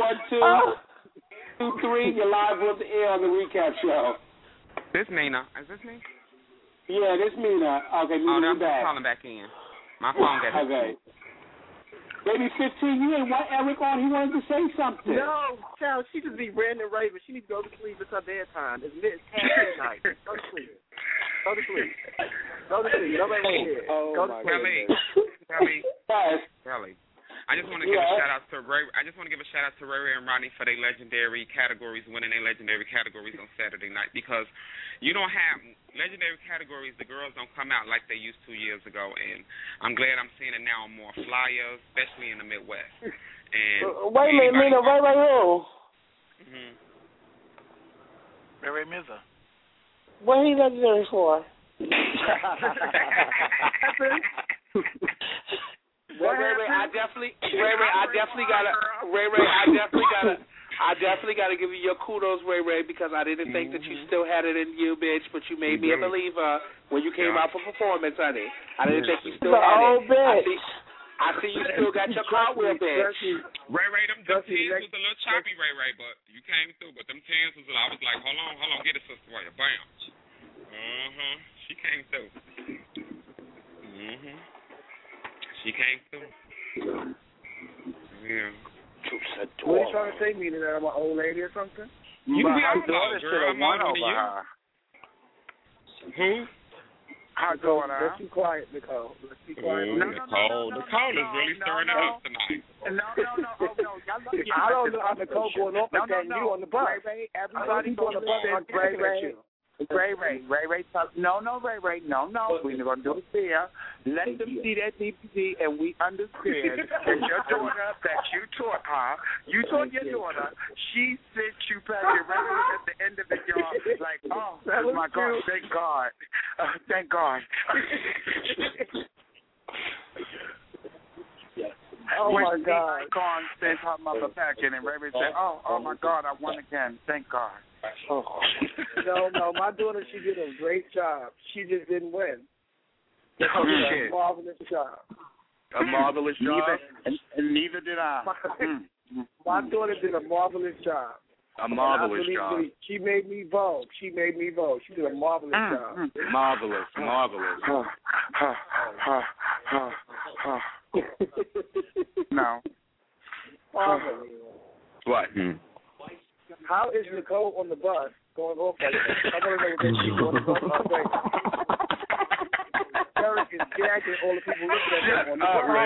312-23. You're live on the air on the recap show. This Nina. Is this me? Yeah, this Nina. Okay, Nina, I'm back. calling back in. My phone got hit. Okay. Baby 15, you ain't want Eric on. He wanted to say something. No, child, she just be ranting and raving. She needs to go to sleep. It's her bedtime. It's midnight. Go to sleep. Nobody wants to hear it. Go to sleep. Kelly. I just want to give a shout out to Ray. I just want to give a shout out to Ray and Rodney for their legendary categories, winning their legendary categories on Saturday night. Because you don't have legendary categories, the girls don't come out like they used 2 years ago, and I'm glad I'm seeing it now on more flyers, especially in the Midwest. And wait a minute, Nina, Ray who? Ray Mizza. What he legendary for? Ray, I definitely gotta give you your kudos, Ray, because I didn't think that you still had it in you, bitch, but you made me a believer when you came out for performance, honey. I didn't think you still had it. Bitch. I see you still got your cartwheel, bitch. Ray, them tens was a little choppy, Ray, but you came through. But them tens was, I was like, hold on, get it, sister, while you bam. She came through. She came through. Yeah. What are you trying to say, me that I'm an old lady or something? You my be daughter should have won over her. Who? Her daughter. Let's be quiet, Nicole. Let's be quiet. Nicole is really stirring it up tonight. No. I don't know how Nicole going off again. You on the bus. Ray, everybody on the bus on Ray. Ray, no, Ray, no. We're going to do it there. Let them see that DVD, and we understand that your daughter, that you taught her, you taught your daughter, she sent you back to Ray at the end of the yard, like, oh, my God, thank God. Thank God. Oh, my God. Gone sent her mother back in, and Ray said, oh, my God, I won again. Thank God. Oh. No, my daughter, she did a great job. She just didn't win. She did a marvelous job. A marvelous job? And neither did I. My daughter did a marvelous job. A marvelous job. She made me vote. She did a marvelous job. Marvelous. No. Marvelous. What? How is Nicole on the bus going off like that? I want to know what she's going to go on. Eric is gagging all the people looking at him on the bus.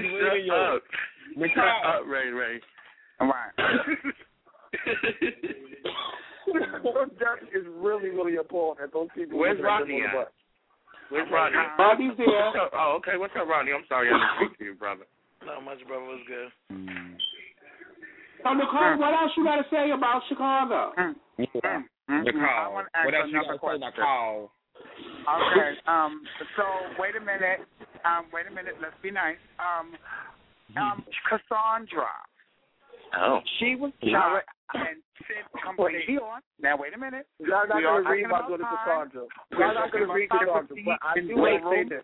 Ray. All right. That is really appalling at those people. Where's Rodney at? Where's Rodney? Rodney's there. Oh, okay. What's up, Rodney? I'm sorry I didn't speak to you, brother. Not much, brother. Was good. So, Nicole, what else you got to say about Chicago? Nicole, what else you got to say, Nicole? Okay. So wait a minute. Let's be nice. Cassandra. Oh. She was shot and sent completely on. Now wait a minute. I'm not going to read about Cassandra. I'm not going to read Cassandra, but I do want to say this.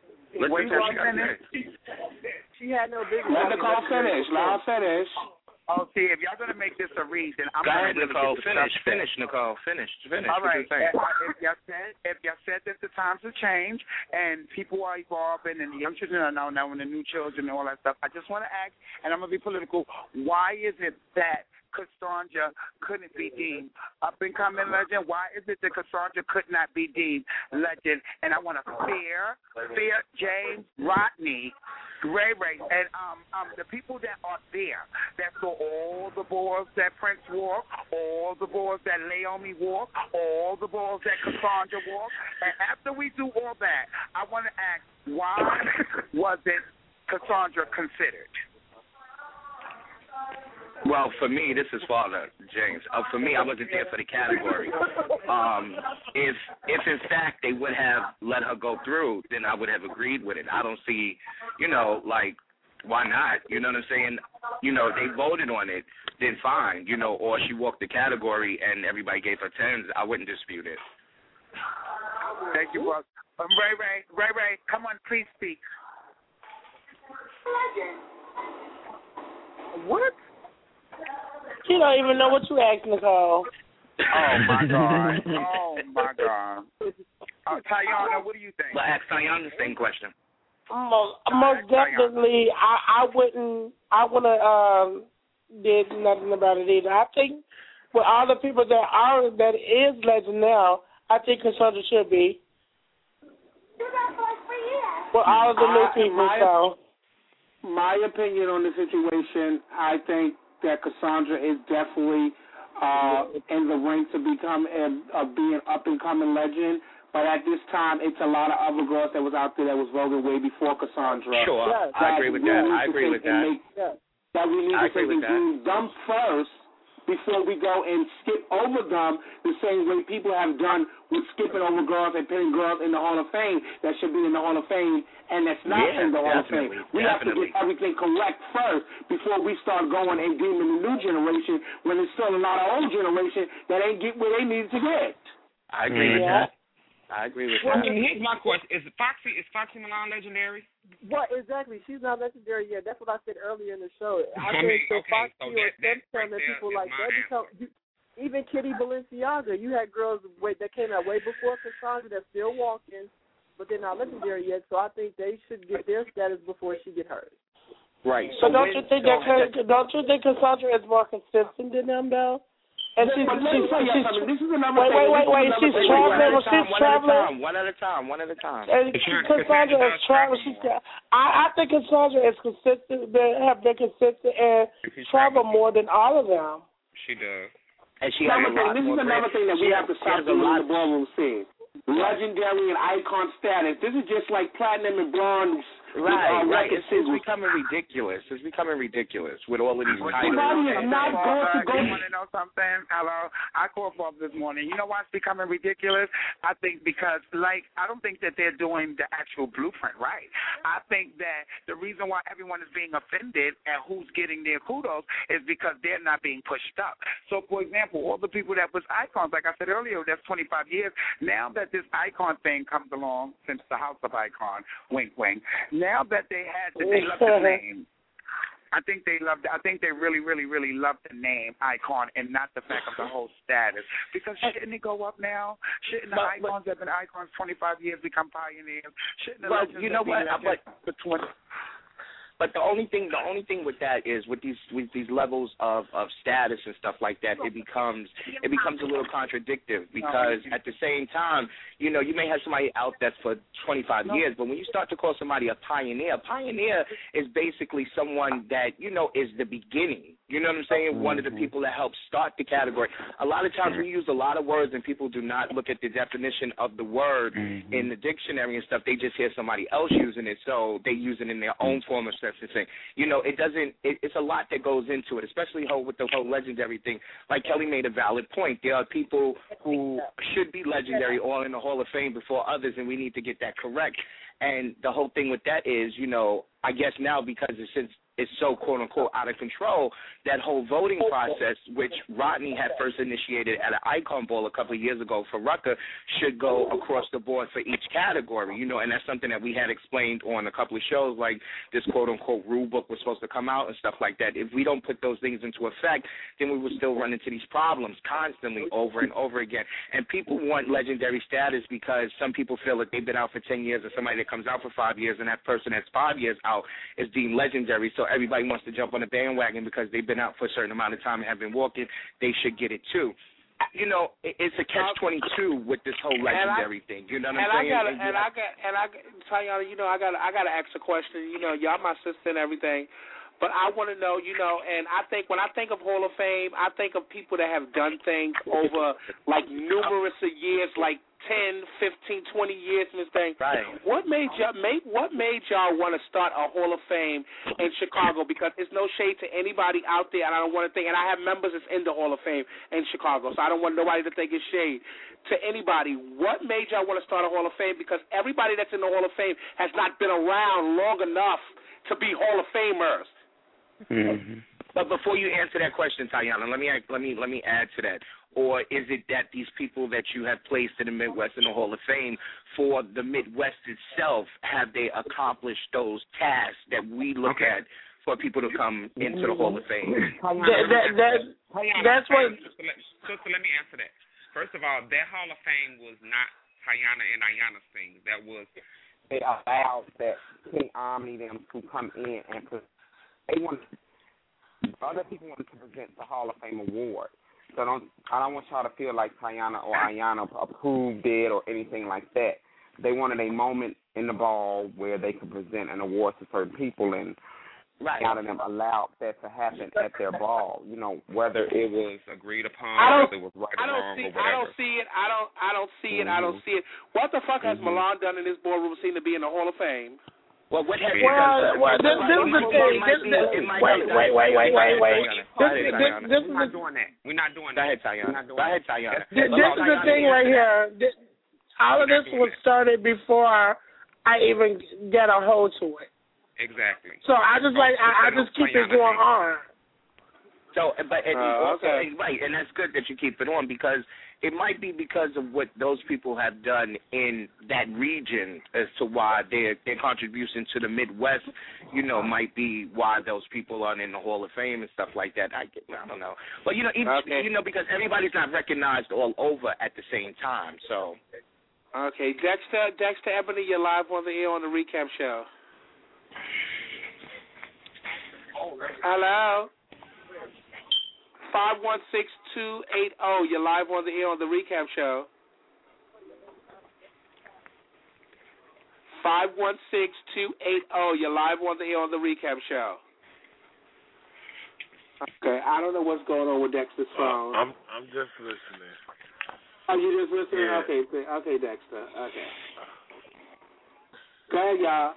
Wait a minute. She had no business. Let Nicole finish. Let her finish. Oh, see, if y'all gonna make this a read, then I'm gonna really Nicole. Finish, Nicole. Finish. All right. If y'all said that the times have changed and people are evolving and the young children are now and the new children and all that stuff, I just want to ask, and I'm gonna be political. Why is it that Cassandra couldn't be deemed up and coming legend? Why is it that Cassandra could not be deemed legend? And I want to fear James, Rodney, Ray, and the people that are there, that saw all the balls that Prince wore, all the balls that Naomi wore, all the balls that Cassandra wore. And after we do all that, I want to ask, why wasn't Cassandra considered? Well, for me, this is Father James. For me, I wasn't there for the category. If in fact they would have let her go through, then I would have agreed with it. I don't see, why not? You know what I'm saying? They voted on it, then fine. Or she walked the category and everybody gave her 10s. I wouldn't dispute it. Thank you, Buck. Ray, come on, please speak. What? She don't even know what you asked, Nicole. Oh, my God. Tayana, what do you think? Well, ask Tayana the same question. Most definitely, I wouldn't have did nothing about it either. I think with all the people that is legend now, I think Cassandra should be. With all of the new people, My opinion on the situation, I think that Cassandra is definitely in the ring to become being up and coming legend. But at this time, it's a lot of other girls that was out there that was voted way before Cassandra. Sure, I agree with that. I agree with that. That we need to take them first before we go and skip over them the same way people have done with skipping over girls and putting girls in the Hall of Fame that should be in the Hall of Fame and that's not in the Hall of Fame. We have to get everything correct first before we start going and deeming the new generation when there's still a lot of old generation that ain't get where they need to get. I agree with that. I agree with that. Here's my question: Is Foxy Milan legendary? Well, exactly. She's not legendary yet. That's what I said earlier in the show. I said Foxy or Simpson and people like that even Kitty Balenciaga. You had girls that came out way before Cassandra that's still walking, but they're not legendary yet. So I think they should get their status before she get hers. Right. So don't you think Cassandra is more consistent than them though? And she's wait. She's traveling. One at a time. And Cassandra is traveling. I think Cassandra is consistent. Have been consistent and travel more than all of them. She does. And she has a lot. This is another thing that we have to stop doing in the ballroom scene. Legendary and icon status. This is just like platinum and bronze. Right. It's becoming ridiculous. With all of these titles. You want to know something? Hello. I called Bob this morning. You know why it's becoming ridiculous? I think because, I don't think that they're doing the actual blueprint right. I think that the reason why everyone is being offended and who's getting their kudos is because they're not being pushed up. So, for example, all the people that was icons, like I said earlier, that's 25 years. Now that this icon thing comes along, since the House of Icon, wink, wink, now that they love the name, I think they really, really, really love the name Icon and not the fact of the whole status. Because shouldn't it go up now? Shouldn't the icons that have been icons 25 years become pioneers? Shouldn't the legends you know what? But the only thing with that is with these levels of status and stuff like that, it becomes a little contradictory because at the same time, you may have somebody out that's for 25 years, but when you start to call somebody a pioneer is basically someone that is the beginning. You know what I'm saying? One of the people that helped start the category. A lot of times we use a lot of words and people do not look at the definition of the word in the dictionary and stuff. They just hear somebody else using it, so they use it in their own form of sentencing. It's a lot that goes into it, especially with the whole legendary thing. Like Kelly made a valid point. There are people who should be legendary or in the Hall of Fame before others, and we need to get that correct. And the whole thing with that is, I guess now because is so quote unquote out of control. That whole voting process, which Rodney had first initiated at an Icon Bowl a couple of years ago for Rucker, should go across the board for each category, you know, and that's something that we had explained on a couple of shows, like this quote unquote rule book was supposed to come out and stuff like that. If we don't put those things into effect, then we will still run into these problems constantly over and over again. And people want legendary status because some people feel that they've been out for 10 years, or somebody that comes out for 5 years, and that person that's 5 years out is deemed legendary. So everybody wants to jump on the bandwagon because they've been out for a certain amount of time and have been walking. They should get it too. You know, it's a catch-22 with this whole legendary thing. You know what I'm saying? Tayana, you know, I gotta ask a question. You know, y'all my sister and everything, but I want to know, you know, and I think when I think of Hall of Fame, I think of people that have done things over like numerous of years, like 10, 15, 20 years in this thing. Right. What made y'all want to start a Hall of Fame in Chicago? Because there's no shade to anybody out there, and I don't want to think, and I have members that's in the Hall of Fame in Chicago, so I don't want nobody to think it's shade to anybody. What made y'all want to start a Hall of Fame? Because everybody that's in the Hall of Fame has not been around long enough to be Hall of Famers. Mm-hmm. But before you answer that question, Tayana, let me add to that. Or is it that these people that you have placed in the Midwest in the Hall of Fame, for the Midwest itself, have they accomplished those tasks that we look at for people to come into the Hall of Fame? That's what. So let me answer that. First of all, that Hall of Fame was not Tayana and Ayana's thing. That was, they allowed that King Omni them to come in and they wanted, other people wanted to present the Hall of Fame award. So I don't want y'all to feel like Tayana or Ayana approved it or anything like that. They wanted a moment in the ball where they could present an award to certain people, and a lot of them allowed that to happen at their ball. You know, whether it was agreed upon, whether it was right or wrong, or whatever. I don't see it. What the fuck has Milan done in this boardroom seem to be in the Hall of Fame? Well, what have you done? Well, this is the thing. Wait. We're not doing that. Go ahead, Tayana. This is the thing right here. All of this was started before I even get a hold to it. Exactly. So I just keep it going on. So, but right, and that's good that you keep it on, because it might be because of what those people have done in that region as to why their contribution to the Midwest, you know, might be why those people aren't in the Hall of Fame and stuff like that. I don't know, but you know, you know, because everybody's not recognized all over at the same time. So, okay, Dexter Ebony, you're live on the air on the recap show. Hello. 516-280. You're live on the air on the recap show. 516-280. You're live on the air on the recap show. Okay, I don't know what's going on with Dexter's phone. I'm just listening. Oh, you just listening? Yeah. Okay, Dexter. Okay. Go ahead, y'all.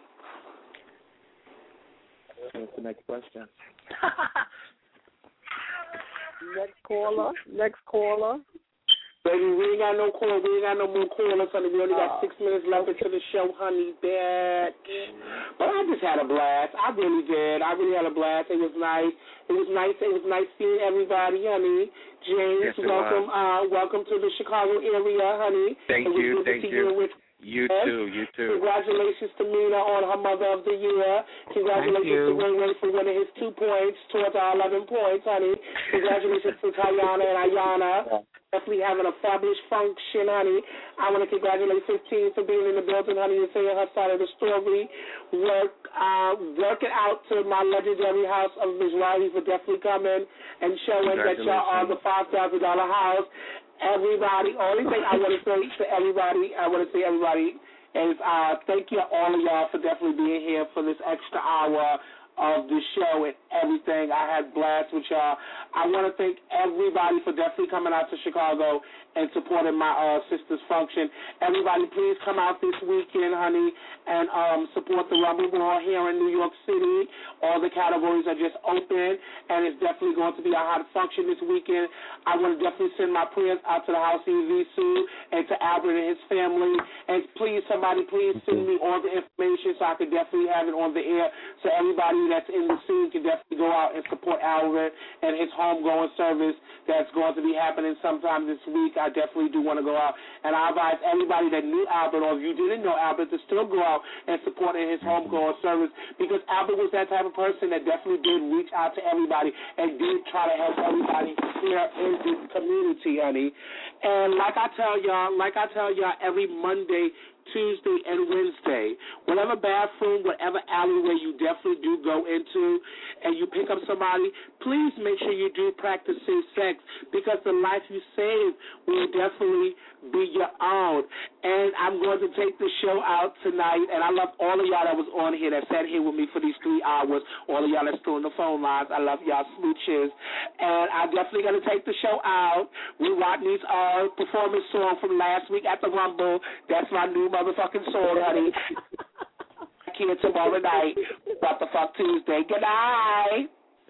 What's the next question? Next caller. Baby, we ain't got no call. We ain't got no more callers, honey. We only got 6 minutes left into the show, honey. Bitch. But I just had a blast. I really did. I really had a blast. It was nice. It was nice seeing everybody, honey. James, welcome. Welcome to the Chicago area, honey. Thank you. You too. Congratulations to Mina on her Mother of the Year. Congratulations to Ray Ray for winning his 2 points towards our 11 points, honey. Congratulations to Tayana and Ayana. Definitely having a fabulous function, honey. I want to congratulate 15 for being in the building, honey, and saying her side of the story. Work it out to my legendary house of Ms. Riley for definitely coming and showing that y'all are the $5,000 house. Everybody, only thing I want to say to everybody, is thank you all of y'all for definitely being here for this extra hour of the show and everything. I had blast with y'all. I want to thank everybody for definitely coming out to Chicago and supporting my sister's function. Everybody, please come out this weekend, honey, and support the Rumble Ball here in New York City. All the categories are just open, and it's definitely going to be a hot function this weekend. I want to definitely send my prayers out to the House of Evisu and to Albert and his family. And please, somebody, please send me all the information so I can definitely have it on the air so everybody everybody that's in the scene can definitely go out and support Albert and his homegoing service that's going to be happening sometime this week. I definitely do want to go out, and I advise everybody that knew Albert, or if you didn't know Albert, to still go out and support in his homegoing service, because Albert was that type of person that definitely did reach out to everybody and did try to help everybody here in this community, honey. And like I tell y'all every Monday, Tuesday, and Wednesday, whatever bathroom, whatever alleyway you definitely do go into and you pick up somebody, please make sure you do practice safe sex, because the life you save will definitely be your own. And I'm going to take the show out tonight, and I love all of y'all that was on here, that sat here with me for these 3 hours, all of y'all that's still on the phone lines. I love y'all smooches. And I'm definitely going to take the show out with Rodney's performance song from last week at the Rumble. That's my new motherfucking song, honey. Here tomorrow night. What the fuck Tuesday. Good night.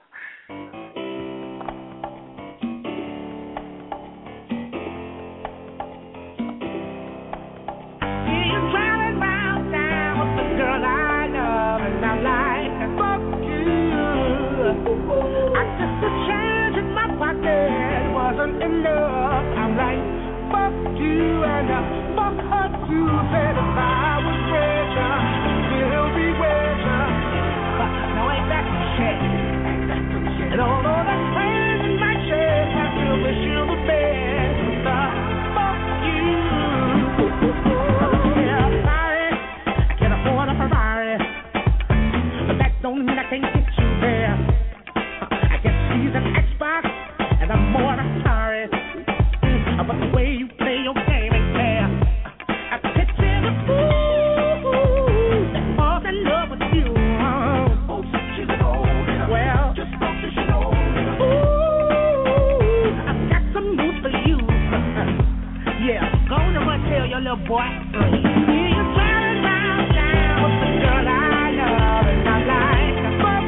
Wasn't enough. I'm like, fuck you and fuck her too. Said if I was richer, still be richer. Now ain't that some shit? And although that's pain in my chest, I still wish you the best. Fuck you. Yeah, sorry, I can't afford a Ferrari, but that don't mean I can't get you there. I guess she's an Xbox, and I'm more than sorry, but the way you play your game ain't fair. I picture the fool that falls in love with you. Oh, she's an old girl. Well, just don't you know. Ooh, I've got some news for you. Yeah, go on and run tell your little boy. You're driving round town with the girl I love, and I'm like, fuck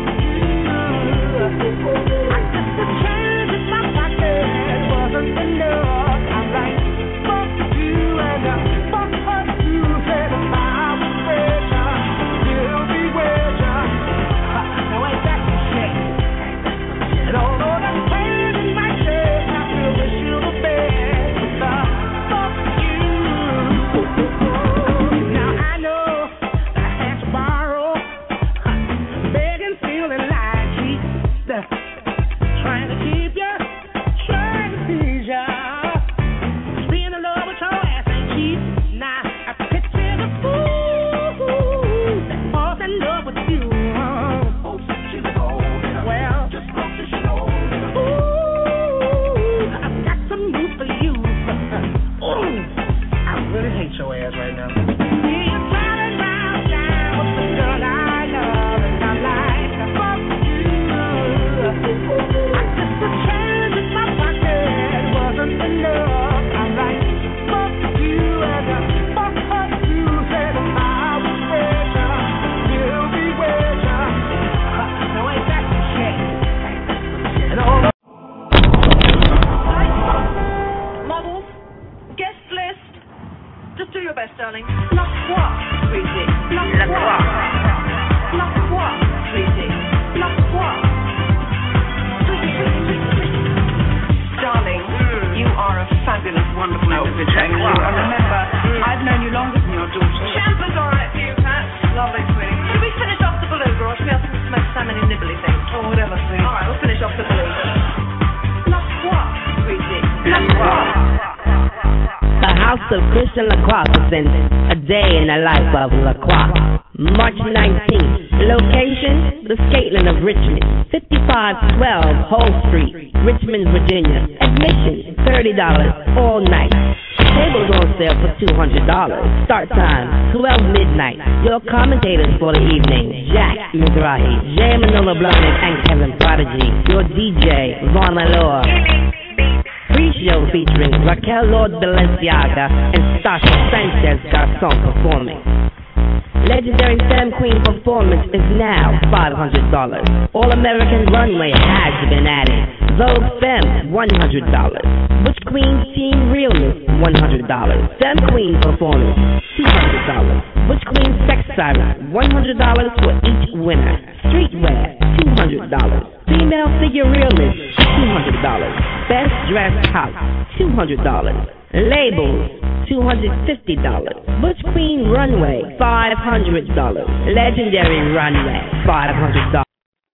you. I guess the change in my pocket wasn't enough. I'm like, fuck you and fuck her too. Said if I was richer, still be richer. Now ain't that some shit? And although that's pain in my chest, I still wish you the best. Fuck you. Now I know that I had to borrow, begging, feeling like cheap, trying to keep you, trying to please ya. Being in love with your ass ain't cheap. Now I picture the fool that falls in love with you. Oh, she's an old girl. Well, just don't you know. Ooh, I've got some news for you. Ooh, I really hate your ass right now. You're driving round town with the girl I love, and I'm like, fuck you. I guess the change in my pocket wasn't enough. I'm like, fuck you and fuck her too. Said if I was richer, still be richer. Now ain't that some shit? And all the Models, guest list. Just do your best, darling. La croix, sweetie. La croix. La croix, sweetie. La croix. Darling, you are a fabulous, wonderful individual. And remember, I've known you longer than your daughter. Champers all right for you, Pat. Lovely, sweetie. Should we finish off the beluga, or should we have some smoked salmon and nibbly things? Or whatever, sweetie. All right, we'll finish off the beluga. La croix, sweetie. La croix. The House of Christian Lacroix presents A Day in the Life of Lacroix. March 19th. Location, the Skateland of Richmond, 5512 Hall Street, Richmond, Virginia. Admission, $30 all night. Tables on sale for $200. Start time, 12 midnight. Your commentators for the evening, Jack Mizrahi, Jay Manolo Blahnik, and Kevin Prodigy. Your DJ, Vaughn Malore. Pre-show featuring Raquel Lord Balenciaga and Sasha Sanchez Garcon performing. Legendary Femme Queen performance is now $500. All-American Runway has been added. Vogue Femme, $100. Butch Queen Teen Realness, $100. Femme Queen performance, $200. Butch Queen Sex Siren, $100 for each winner. Streetwear, Figure Realist, $200. Best Dressed House, $200. Labels, $250. Butch Queen Runway, $500. Legendary Runway, $500.